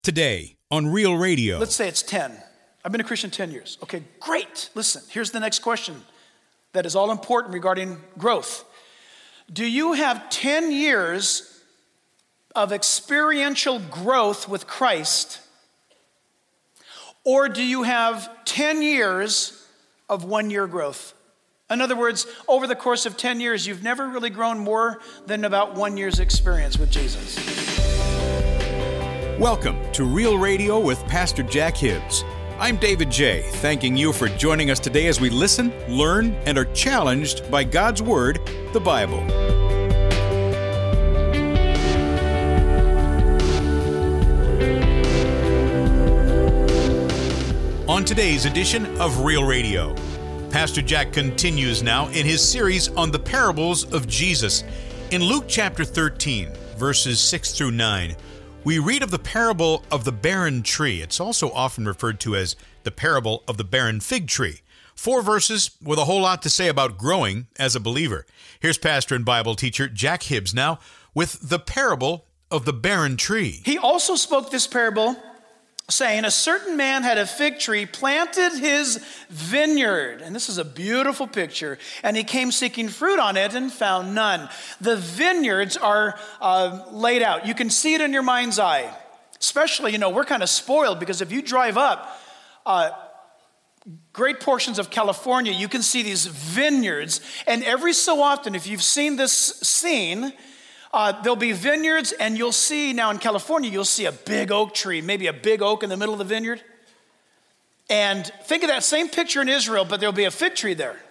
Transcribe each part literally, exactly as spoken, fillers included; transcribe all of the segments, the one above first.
Today on Real Radio. Let's say it's ten. I've been a Christian ten years. Okay, great. Listen, here's the next question that is all important regarding growth. Do you have ten years of experiential growth with Christ, or do you have ten years of one-year growth? In other words, over the course of ten years, you've never really grown more than about one year's experience with Jesus. Welcome to Real Radio with Pastor Jack Hibbs. I'm David J., thanking you for joining us today as we listen, learn, and are challenged by God's Word, the Bible. On today's edition of Real Radio, Pastor Jack continues now in his series on the parables of Jesus. In Luke chapter thirteen, verses six through nine, we read of the parable of the barren tree. It's also often referred to as the parable of the barren fig tree. Four verses with a whole lot to say about growing as a believer. Here's pastor and Bible teacher Jack Hibbs now with the parable of the barren tree. He also spoke this parable, saying, a certain man had a fig tree, planted his vineyard. And this is a beautiful picture. And he came seeking fruit on it and found none. The vineyards are uh, laid out. You can see it in your mind's eye. Especially, you know, we're kind of spoiled because if you drive up uh, great portions of California, you can see these vineyards. And every so often, if you've seen this scene, Uh, there'll be vineyards, and you'll see now in California, you'll see a big oak tree, maybe a big oak in the middle of the vineyard. And think of that same picture in Israel, but there'll be a fig tree there.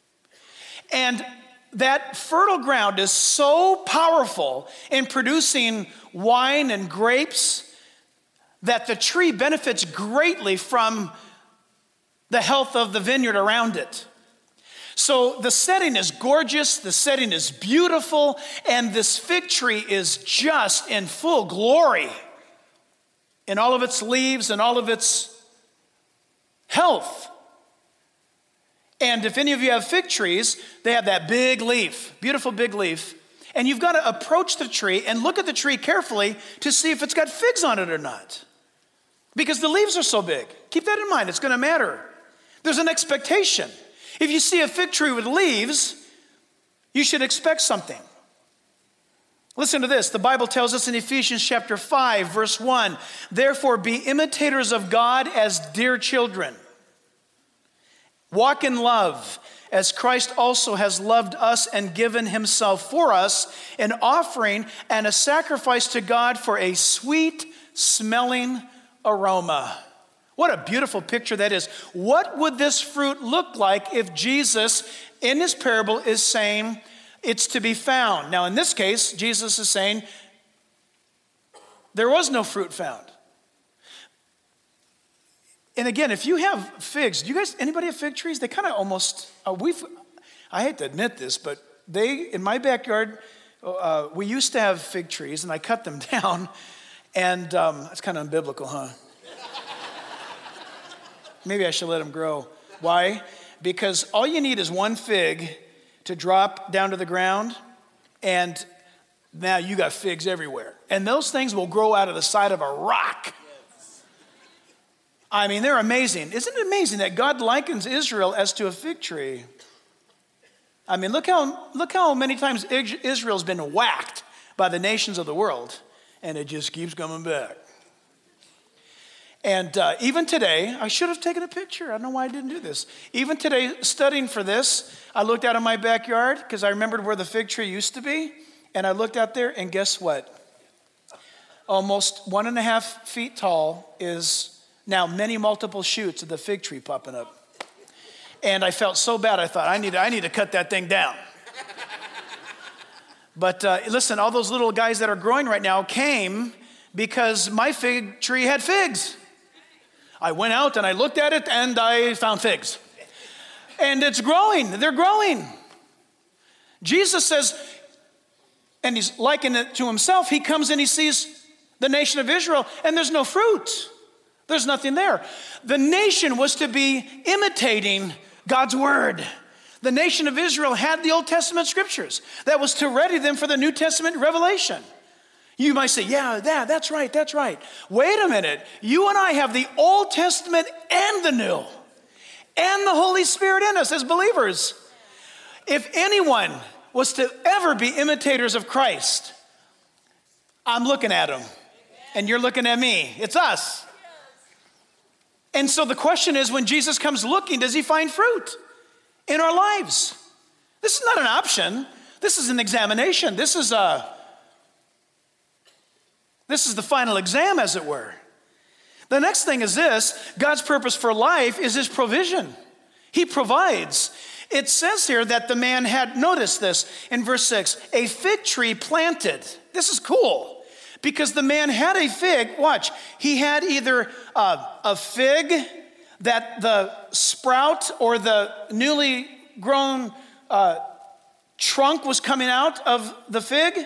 And that fertile ground is so powerful in producing wine and grapes that the tree benefits greatly from the health of the vineyard around it. So the setting is gorgeous, the setting is beautiful, and this fig tree is just in full glory in all of its leaves and all of its health. And if any of you have fig trees, they have that big leaf, beautiful big leaf, and you've got to approach the tree and look at the tree carefully to see if it's got figs on it or not. Because the leaves are so big. Keep that in mind, it's going to matter. There's an expectation. If you see a fig tree with leaves, you should expect something. Listen to this. The Bible tells us in Ephesians chapter five, verse one, therefore be imitators of God as dear children. Walk in love, as Christ also has loved us and given himself for us, an offering and a sacrifice to God for a sweet smelling aroma. What a beautiful picture that is. What would this fruit look like if Jesus, in his parable, is saying it's to be found? Now, in this case, Jesus is saying there was no fruit found. And again, if you have figs, do you guys, anybody have fig trees? They kind of almost, uh, we've, I hate to admit this, but they, in my backyard, uh, we used to have fig trees, and I cut them down, and um, that's kind of unbiblical, huh? Maybe I should let them grow. Why? Because all you need is one fig to drop down to the ground, and now you got figs everywhere. And those things will grow out of the side of a rock. I mean, they're amazing. Isn't it amazing that God likens Israel as to a fig tree? I mean, look how, look how many times Israel's been whacked by the nations of the world, and it just keeps coming back. And uh, even today, I should have taken a picture. I don't know why I didn't do this. Even today, studying for this, I looked out in my backyard because I remembered where the fig tree used to be. And I looked out there, and guess what? Almost one and a half feet tall is now many multiple shoots of the fig tree popping up. And I felt so bad, I thought, I need, I need to cut that thing down. But uh, listen, all those little guys that are growing right now came because my fig tree had figs. I went out and I looked at it and I found figs. And it's growing, they're growing. Jesus says, and he's likening it to himself, he comes and he sees the nation of Israel and there's no fruit. There's nothing there. The nation was to be imitating God's word. The nation of Israel had the Old Testament scriptures that was to ready them for the New Testament revelation. You might say, yeah, yeah, that's right, that's right. Wait a minute. You and I have the Old Testament and the New, and the Holy Spirit in us as believers. If anyone was to ever be imitators of Christ, I'm looking at him, and you're looking at me. It's us. And so the question is, when Jesus comes looking, does he find fruit in our lives? This is not an option. This is an examination. This is a, this is the final exam, as it were. The next thing is this: God's purpose for life is his provision. He provides. It says here that the man had, notice this in verse six, a fig tree planted. This is cool. Because the man had a fig, watch, he had either a, a fig that the sprout or the newly grown uh, trunk was coming out of the fig,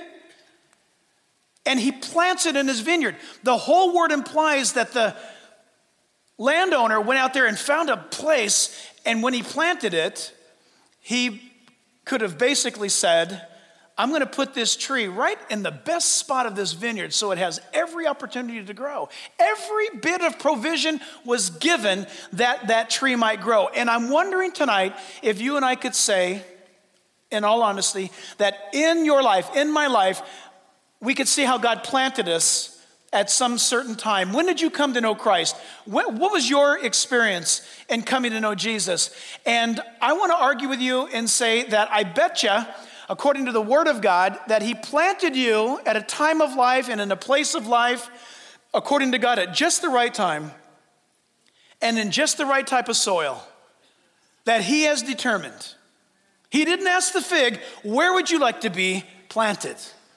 and he plants it in his vineyard. The whole word implies that the landowner went out there and found a place, and when he planted it, he could have basically said, I'm going to put this tree right in the best spot of this vineyard so it has every opportunity to grow. Every bit of provision was given that that tree might grow. And I'm wondering tonight if you and I could say, in all honesty, that in your life, in my life, we could see how God planted us at some certain time. When did you come to know Christ? What, what was your experience in coming to know Jesus? And I want to argue with you and say that I bet you, according to the Word of God, that he planted you at a time of life and in a place of life, according to God, at just the right time and in just the right type of soil that he has determined. He didn't ask the fig, where would you like to be planted?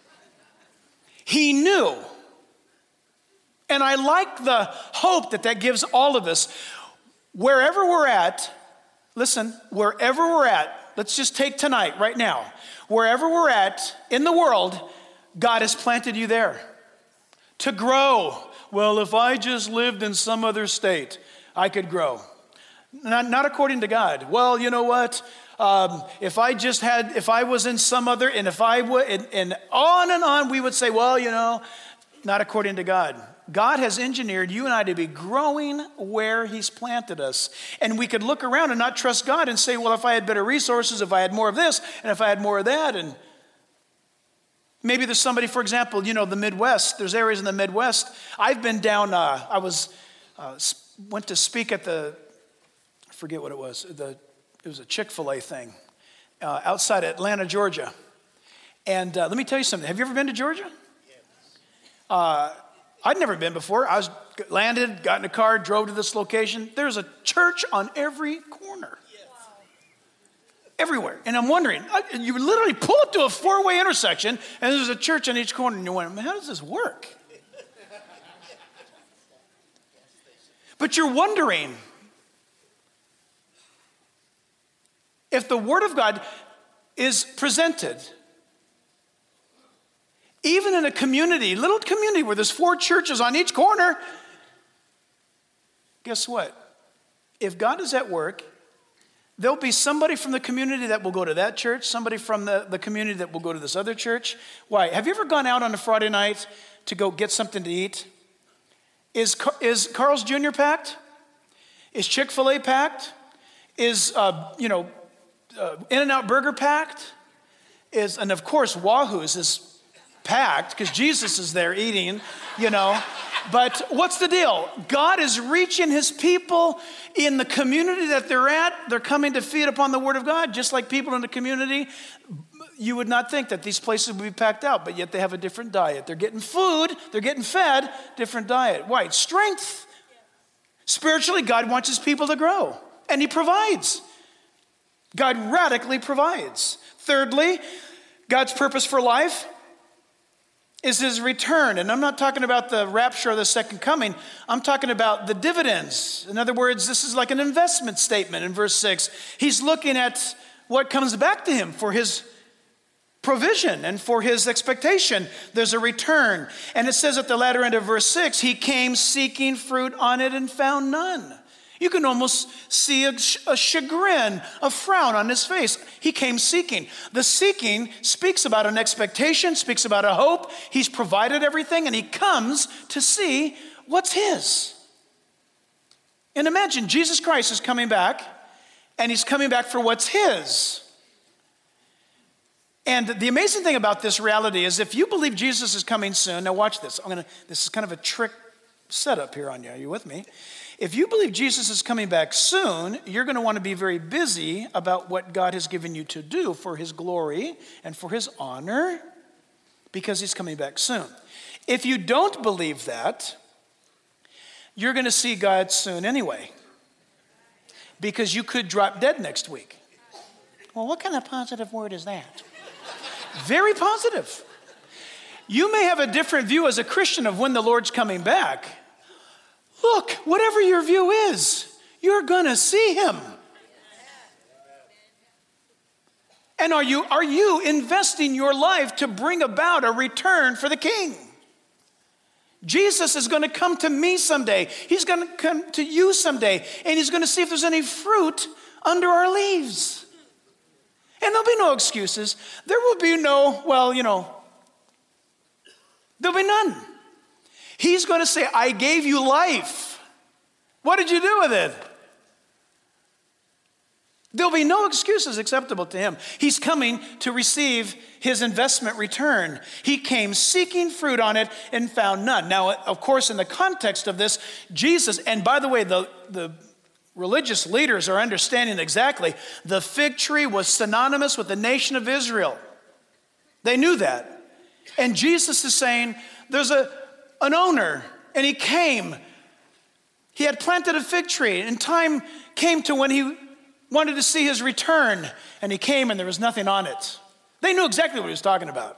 He knew. And I like the hope that that gives all of us. Wherever we're at, listen, wherever we're at, let's just take tonight, right now. Wherever we're at in the world, God has planted you there to grow. Well, if I just lived in some other state, I could grow. Not, not according to God. Well, you know what? Um, if I just had, if I was in some other, and if I would, and, and on and on, we would say, well, you know, not according to God. God has engineered you and I to be growing where he's planted us. And we could look around and not trust God and say, well, if I had better resources, if I had more of this, and if I had more of that, and maybe there's somebody, for example, you know, the Midwest, there's areas in the Midwest. I've been down, uh, I was, uh, went to speak at the, I forget what it was, the, it was a Chick-fil-A thing, uh, outside Atlanta, Georgia. And uh, let me tell you something. Have you ever been to Georgia? Uh, I'd never been before. I was landed, got in a car, drove to this location. There's a church on every corner. Wow. Everywhere. And I'm wondering, you literally pull up to a four-way intersection, and there's a church on each corner, and you're wondering, how does this work? But you're wondering if the Word of God is presented even in a community, little community where there's four churches on each corner, guess what? If God is at work, there'll be somebody from the community that will go to that church, somebody from the, the community that will go to this other church. Why? Have you ever gone out on a Friday night to go get something to eat? Is, is Carl's Junior packed? Is Chick-fil-A packed? Is, uh, you know, uh, In-N-Out Burger packed? Is, and of course, Wahoo's is packed because Jesus is there eating, you know. But what's the deal? God is reaching his people in the community that they're at. They're coming to feed upon the Word of God, just like people in the community. You would not think that these places would be packed out, but yet they have a different diet. They're getting food, they're getting fed, different diet. Why? Strength. Spiritually, God wants his people to grow, and he provides. God radically provides. Thirdly, God's purpose for life is his return. And I'm not talking about the rapture or the second coming. I'm talking about the dividends. In other words, this is like an investment statement in verse six. He's looking at what comes back to him for his provision and for his expectation. There's a return. And it says at the latter end of verse six, he came seeking fruit on it and found none. You can almost see a, a chagrin, a frown on his face. He came seeking. The seeking speaks about an expectation, speaks about a hope. He's provided everything, and he comes to see what's his. And imagine Jesus Christ is coming back, and he's coming back for what's his. And the amazing thing about this reality is if you believe Jesus is coming soon, now watch this. I'm gonna, this is kind of a trick setup here on you. Are you with me? If you believe Jesus is coming back soon, you're going to want to be very busy about what God has given you to do for his glory and for his honor, because he's coming back soon. If you don't believe that, you're going to see God soon anyway, because you could drop dead next week. Well, what kind of positive word is that? Very positive. You may have a different view as a Christian of when the Lord's coming back. Look, whatever your view is, you're going to see him. And are you, are you investing your life to bring about a return for the King? Jesus is going to come to me someday. He's going to come to you someday. And he's going to see if there's any fruit under our leaves. And there'll be no excuses. There will be no, well, you know, there'll be none. He's going to say, I gave you life. What did you do with it? There'll be no excuses acceptable to him. He's coming to receive his investment return. He came seeking fruit on it and found none. Now, of course, in the context of this, Jesus, and by the way, the, the religious leaders are understanding exactly, the fig tree was synonymous with the nation of Israel. They knew that. And Jesus is saying, there's a, an owner, and he came. He had planted a fig tree, and time came to when he wanted to see his return, and he came and there was nothing on it. They knew exactly what he was talking about.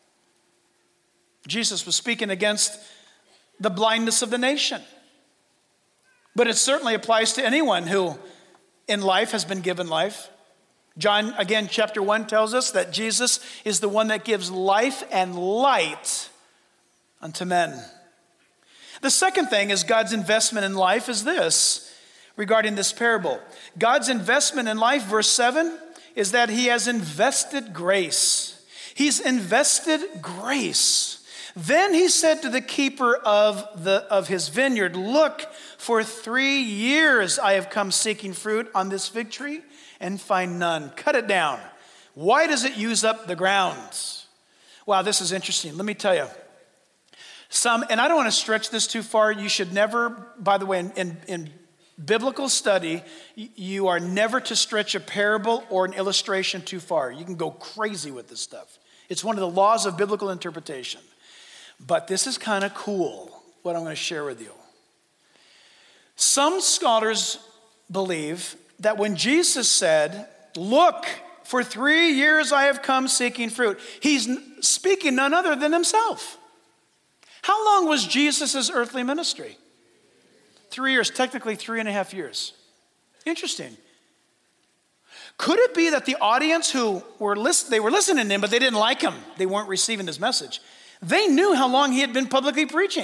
Jesus was speaking against the blindness of the nation. But it certainly applies to anyone who in life has been given life. John, again, chapter one tells us that Jesus is the one that gives life and light unto men. The second thing is God's investment in life is this, regarding this parable. God's investment in life, verse seven, is that he has invested grace. He's invested grace. Then he said to the keeper of, the, of his vineyard, look, for three years I have come seeking fruit on this fig tree and find none. Cut it down. Why does it use up the ground? Wow, this is interesting. Let me tell you. Some, and I don't want to stretch this too far. You should never, by the way, in, in, in biblical study, you are never to stretch a parable or an illustration too far. You can go crazy with this stuff. It's one of the laws of biblical interpretation. But this is kind of cool, what I'm going to share with you. Some scholars believe that when Jesus said, look, for three years I have come seeking fruit, he's speaking none other than himself. How long was Jesus' earthly ministry? Three years, technically three and a half years. Interesting. Could it be that the audience who were list- they were listening to him, but they didn't like him? They weren't receiving his message. They knew how long he had been publicly preaching.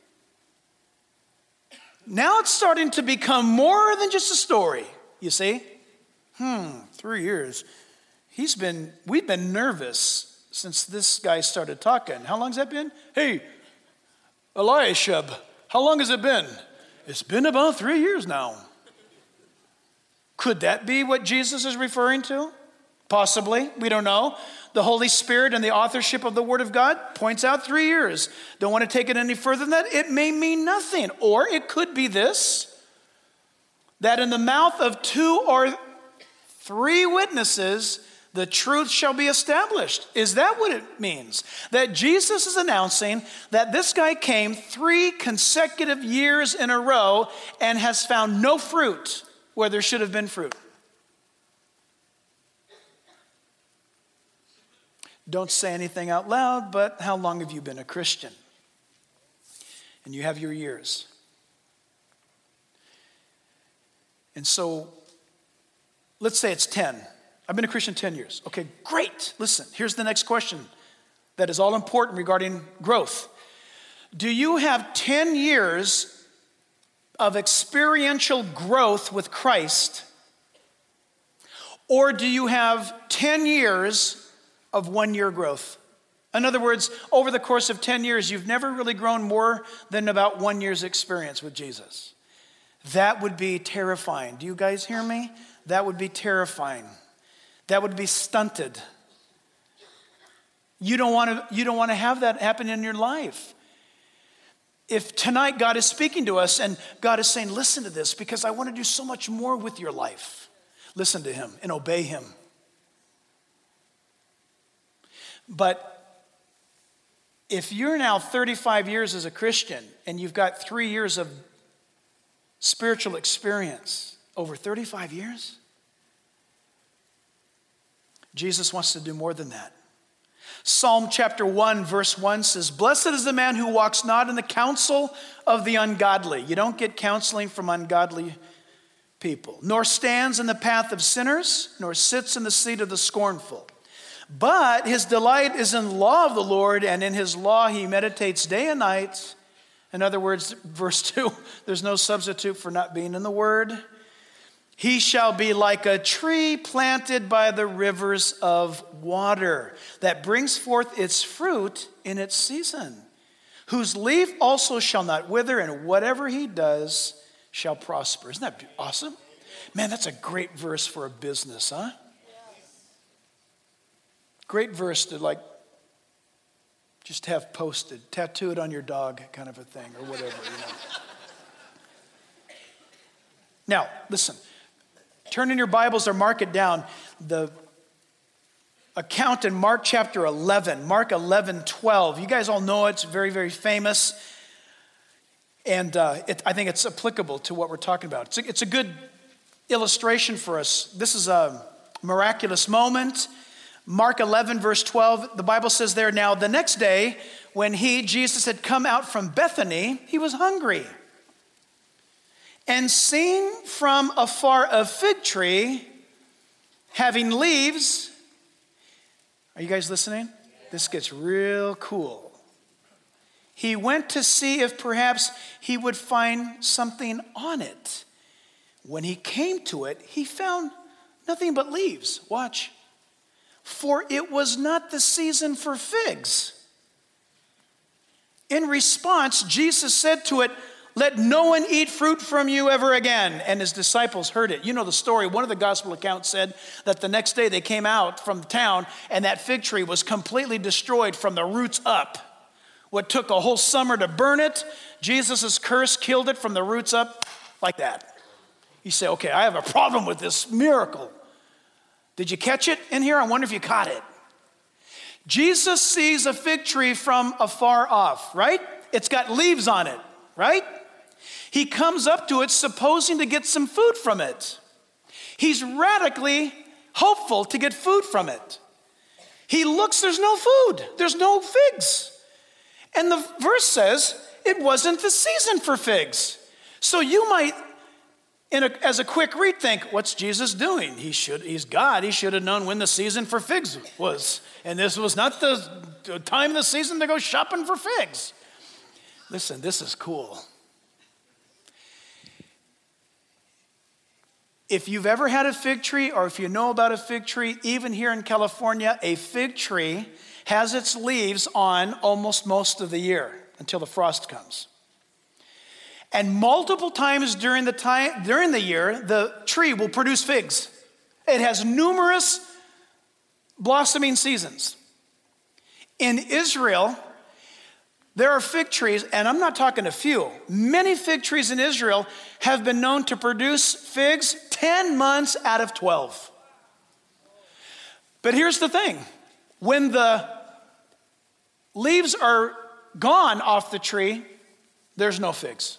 Now it's starting to become more than just a story, you see? Hmm, three years. He's been, we've been nervous since this guy started talking. How long's that been? Hey, Eliashib, how long has it been? It's been about three years now. Could that be what Jesus is referring to? Possibly, we don't know. The Holy Spirit and the authorship of the Word of God points out three years. Don't want to take it any further than that. It may mean nothing. Or it could be this, that in the mouth of two or three witnesses, the truth shall be established. Is that what it means? That Jesus is announcing that this guy came three consecutive years in a row and has found no fruit where there should have been fruit. Don't say anything out loud, but how long have you been a Christian? And you have your years. And so, let's say it's ten. I've been a Christian ten years. Okay, great. Listen, here's the next question that is all important regarding growth. Do you have ten years of experiential growth with Christ, or do you have ten years of one-year growth? In other words, over the course of ten years, you've never really grown more than about one year's experience with Jesus. That would be terrifying. Do you guys hear me? That would be terrifying. That would be stunted. You don't want to, you don't want to have that happen in your life. If tonight God is speaking to us and God is saying, listen to this because I want to do so much more with your life. Listen to him and obey him. But if you're now thirty-five years as a Christian and you've got three years of spiritual experience over thirty-five years, Jesus wants to do more than that. Psalm chapter one, verse one says, "Blessed is the man who walks not in the counsel of the ungodly." You don't get counseling from ungodly people. "Nor stands in the path of sinners, nor sits in the seat of the scornful. But his delight is in the law of the Lord, and in his law he meditates day and night." In other words, verse two, there's no substitute for not being in the word. "He shall be like a tree planted by the rivers of water, that brings forth its fruit in its season, whose leaf also shall not wither, and whatever he does shall prosper." Isn't that awesome? Man, that's a great verse for a business, huh? Great verse to like just have posted, tattoo it on your dog kind of a thing or whatever, you know. Now, listen, turn in your Bibles or mark it down. The account in Mark chapter eleven, Mark eleven twelve. You guys all know it. It's very, very famous. And uh, it, I think it's applicable to what we're talking about. It's a, it's a good illustration for us. This is a miraculous moment. Mark eleven, verse twelve, the Bible says there, "Now the next day, when he, Jesus, had come out from Bethany, he was hungry. And seeing from afar a fig tree having leaves," are you guys listening? This gets real cool. "He went to see if perhaps he would find something on it. When he came to it, he found nothing but leaves." Watch. "For it was not the season for figs." In response, Jesus said to it, "Let no one eat fruit from you ever again." And his disciples heard it. You know the story. One of the gospel accounts said that the next day they came out from the town and that fig tree was completely destroyed from the roots up. What took a whole summer to burn it, Jesus' curse killed it from the roots up like that. You say, okay, I have a problem with this miracle. Did you catch it in here? I wonder if you caught it. Jesus sees a fig tree from afar off, right? It's got leaves on it, right? He comes up to it supposing to get some food from it. He's radically hopeful to get food from it. He looks, there's no food. There's no figs. And the verse says it wasn't the season for figs. So you might, in a, as a quick read, think, what's Jesus doing? He should, he's God. He should have known when the season for figs was. And this was not the time of the season to go shopping for figs. Listen, this is cool. If you've ever had a fig tree, or if you know about a fig tree, even here in California, a fig tree has its leaves on almost most of the year until the frost comes. And multiple times during the time during the year, the tree will produce figs. It has numerous blossoming seasons. In Israel, there are fig trees, and I'm not talking a few. Many fig trees in Israel have been known to produce figs ten months out of twelve. But here's the thing. When the leaves are gone off the tree, there's no figs.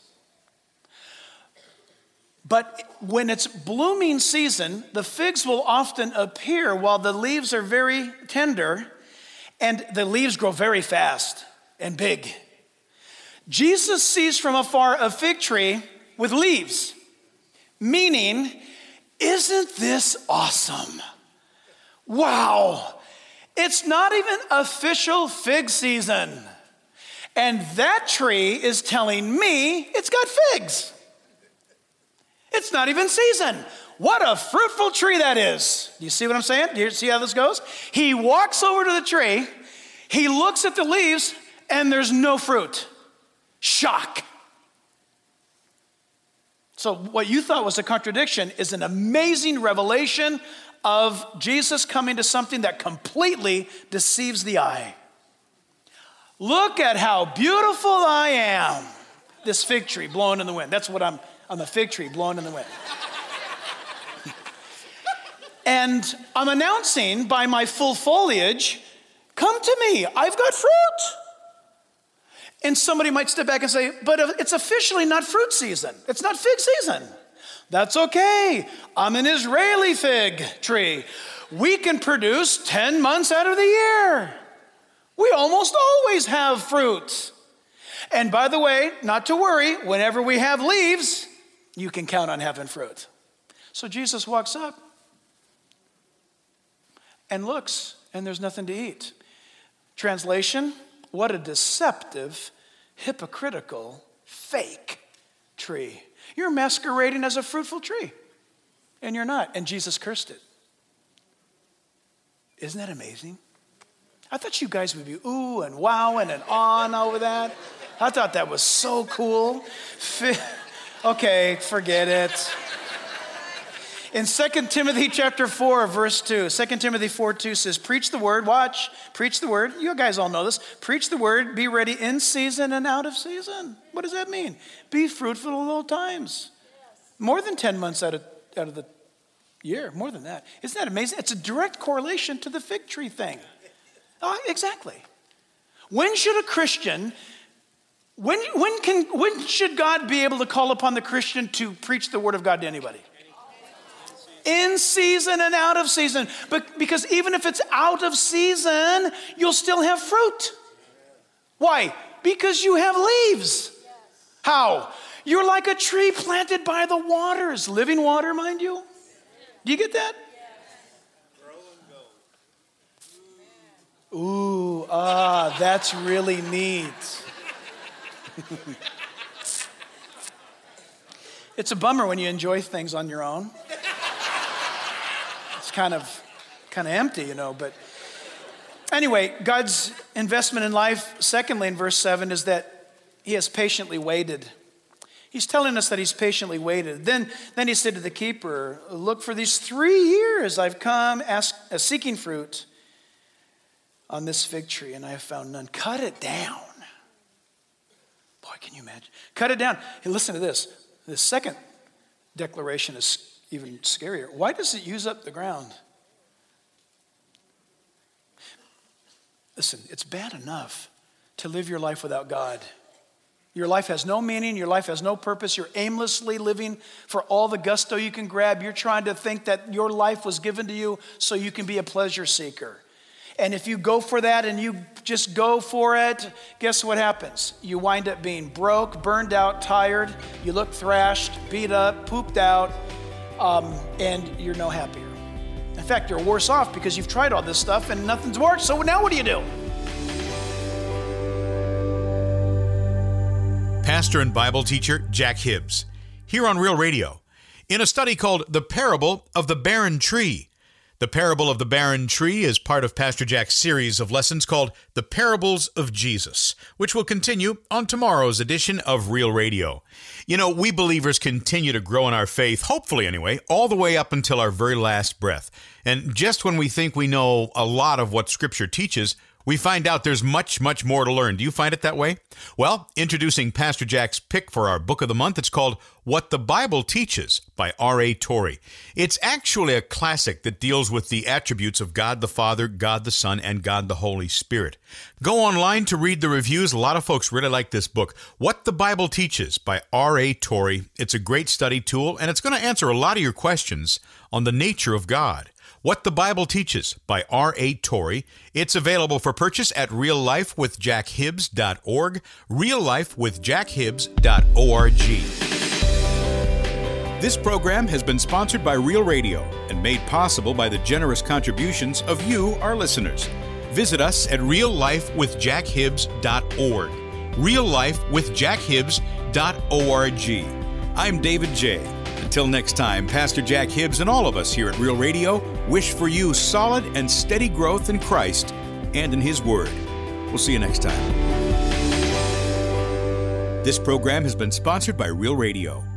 But when it's blooming season, the figs will often appear while the leaves are very tender, and the leaves grow very fast and big. Jesus sees from afar a fig tree with leaves, meaning, isn't this awesome? Wow, it's not even official fig season. And that tree is telling me it's got figs. It's not even season. What a fruitful tree that is. Do you see what I'm saying? Do you see how this goes? He walks over to the tree, he looks at the leaves, and there's no fruit. Shock. So what you thought was a contradiction is an amazing revelation of Jesus coming to something that completely deceives the eye. Look at how beautiful I am. This fig tree blowing in the wind. That's what I'm, I'm a fig tree blowing in the wind. And I'm announcing by my full foliage, come to me, I've got fruit. And somebody might step back and say, but it's officially not fruit season. It's not fig season. That's okay. I'm an Israeli fig tree. We can produce ten months out of the year. We almost always have fruit. And by the way, not to worry, whenever we have leaves, you can count on having fruit. So Jesus walks up and looks, and there's nothing to eat. Translation, what a deceptive, hypocritical, fake tree. You're masquerading as a fruitful tree, and you're not, and Jesus cursed it. Isn't that amazing? I thought you guys would be ooh and wow and on over that. I thought that was so cool. Okay, forget it. In Second Timothy chapter four, verse two, Second Timothy four two says, preach the word, watch, preach the word. You guys all know this. Preach the word, be ready in season and out of season. What does that mean? Be fruitful at all times. More than ten months out of, out of the year, more than that. Isn't that amazing? It's a direct correlation to the fig tree thing. Oh, exactly. When should a Christian, when, when, can, when should God be able to call upon the Christian to preach the word of God to anybody? In season and out of season. But because even if it's out of season, you'll still have fruit. Why? Because you have leaves. How? You're like a tree planted by the waters. Living water, mind you. Do you get that? Ooh, ah, that's really neat. It's a bummer when you enjoy things on your own. It's kind of, kind of empty, you know, but anyway, God's investment in life, secondly, in verse seven, is that he has patiently waited. He's telling us that he's patiently waited. Then, then he said to the keeper, look, for these three years I've come ask, uh, seeking fruit on this fig tree, and I have found none. Cut it down. Boy, can you imagine? Cut it down. Hey, listen to this. The second declaration is even scarier. Why does it use up the ground? Listen, it's bad enough to live your life without God. Your life has no meaning. Your life has no purpose. You're aimlessly living for all the gusto you can grab. You're trying to think that your life was given to you so you can be a pleasure seeker. And if you go for that and you just go for it, guess what happens? You wind up being broke, burned out, tired. You look thrashed, beat up, pooped out, um, and you're no happier. In fact, you're worse off because you've tried all this stuff and nothing's worked. So now what do you do? Pastor and Bible teacher Jack Hibbs, here on Real Radio, in a study called The Parable of the Barren Tree. The Parable of the Barren Tree is part of Pastor Jack's series of lessons called The Parables of Jesus, which will continue on tomorrow's edition of Real Radio. You know, we believers continue to grow in our faith, hopefully anyway, all the way up until our very last breath. And just when we think we know a lot of what Scripture teaches, we find out there's much, much more to learn. Do you find it that way? Well, introducing Pastor Jack's pick for our book of the month, it's called What the Bible Teaches by R A Torrey. It's actually a classic that deals with the attributes of God the Father, God the Son, and God the Holy Spirit. Go online to read the reviews. A lot of folks really like this book, What the Bible Teaches by R A Torrey. It's a great study tool, and it's going to answer a lot of your questions on the nature of God. What the Bible Teaches by R A Torrey. It's available for purchase at real life with jack hibbs dot org, real life with jack hibbs dot org. This program has been sponsored by Real Radio and made possible by the generous contributions of you, our listeners. Visit us at real life with jack hibbs dot org, real life with jack hibbs dot org. I'm David J. Until next time, Pastor Jack Hibbs and all of us here at Real Radio wish for you solid and steady growth in Christ and in His Word. We'll see you next time. This program has been sponsored by Real Radio.